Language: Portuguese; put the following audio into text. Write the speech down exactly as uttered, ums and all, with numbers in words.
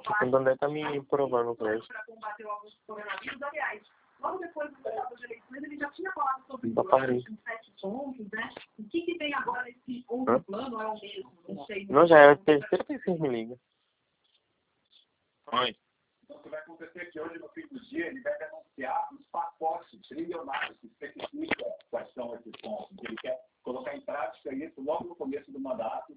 O Dandé tá me provando com isso. Logo depois do resultado das eleições, ele já tinha falado sobre os sete pontos, né? O que, que vem agora nesse outro plano? É o mesmo? Não sei. Não, já é a terceira vez que me liga. Oi. Então, o que vai acontecer é que hoje, no fim do dia, ele deve anunciar os pacotes trilionários que especifica quais são esses pontos. Ele quer colocar em prática isso logo no começo do mandato